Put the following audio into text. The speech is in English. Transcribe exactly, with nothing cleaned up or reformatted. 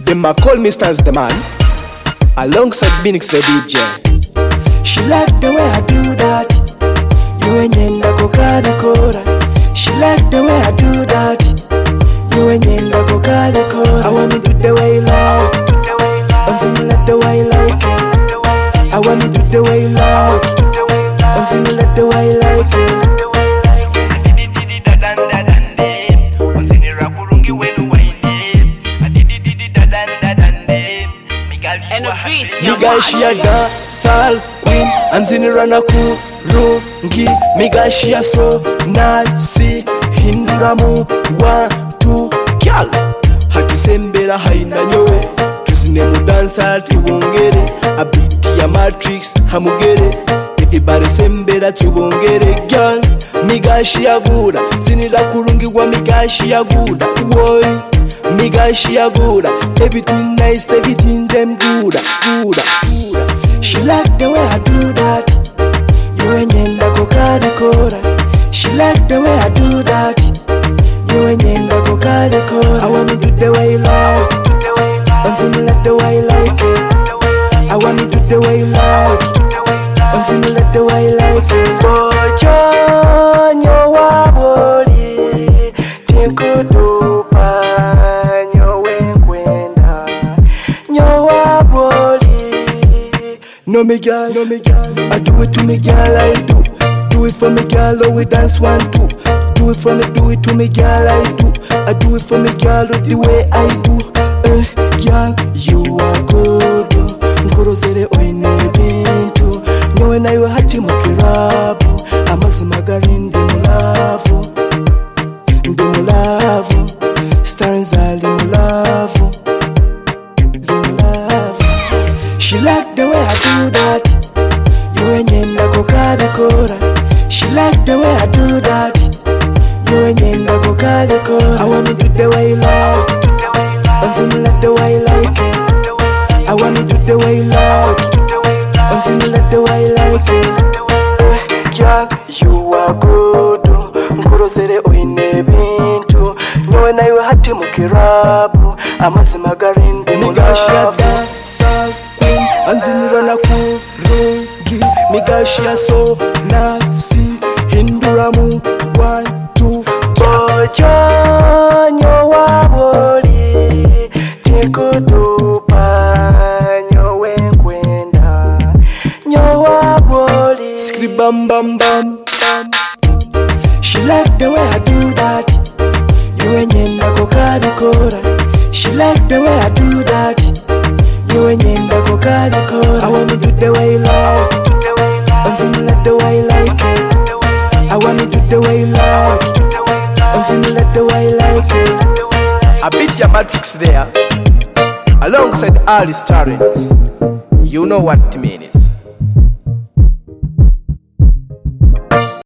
Them a call me Stans the man, alongside Binix the D J. She like the way I do that. You ain't yenda kokali kora. She like the way I do that. You ain't yenda kokali kora. I wanna do the way you like. I'm singing like the way you like it. I wanna do the way you like. I'm singing like the way you like it. Miga she a dancehall queen, and zinirana kurungi. Miga she a so nasi hinduramu one two kyal. Hati sembera haina nyowe, tuzine mu dancehall tubongere. A beat ya Matrix hamugere, everybody sembera tubongere gyal. Miga she a guda, zinira kurungi wa miga she a guda. Boy, miga she a guda, everything nice, everything them guda, guda, guda. She like the way I do that. You ain't yenda kokali kora. She like the way I do that. You ain't yenda kokali kora. I wanna do the way you like. I'm singing like the way you like it. I wanna do the way you like. I'm singing like the way you like it. Bojonyo waboli tinkudupa nyowe nkwenda nyowaboli. No me girl, no me girl, I do it to me girl, I do. Do it for me girl, oh we dance one two. Do it for me, do it to me girl, I do. I do it for me girl, oh the way I do. Eh, girl, you are good. Nkurozere oine bintu. Nyowe na yo hati mukirabu. Amazima gari ndi mulavu. Ndi mulavu. Stans ali mulavu. Ndi mulavu. She like the way I do that. You ain't yenda kokali kora. She like the way I do that. You ain't yenda kokali kora. I wanna do the way you like. I'm singing like the way you like it. I wanna do the way you like. I'm singing like the way you like it. Eh, girl, you are good. Nkurozere oine bintu. Nyowe na yo hati mukirabu. Amazima gari ndi Miga she a mulavu. dancehall queen, and zinirana kurungi. Miga she a so nasi hinduramu one two. Bojonyo waboli tinkudupa nyowe nkwenda nyowaboli. Skri bam bam bam bam. She like the way I do that. You ain't yenda kokali kora. She like the way I do that. You ain't yenda kokali kora. I wanna do the way you like. I'm singing like the way you like it. I wanna do the way you like. I'm singing like the way you like it. I beat your Matrix there, alongside all the starrings. You know what it means.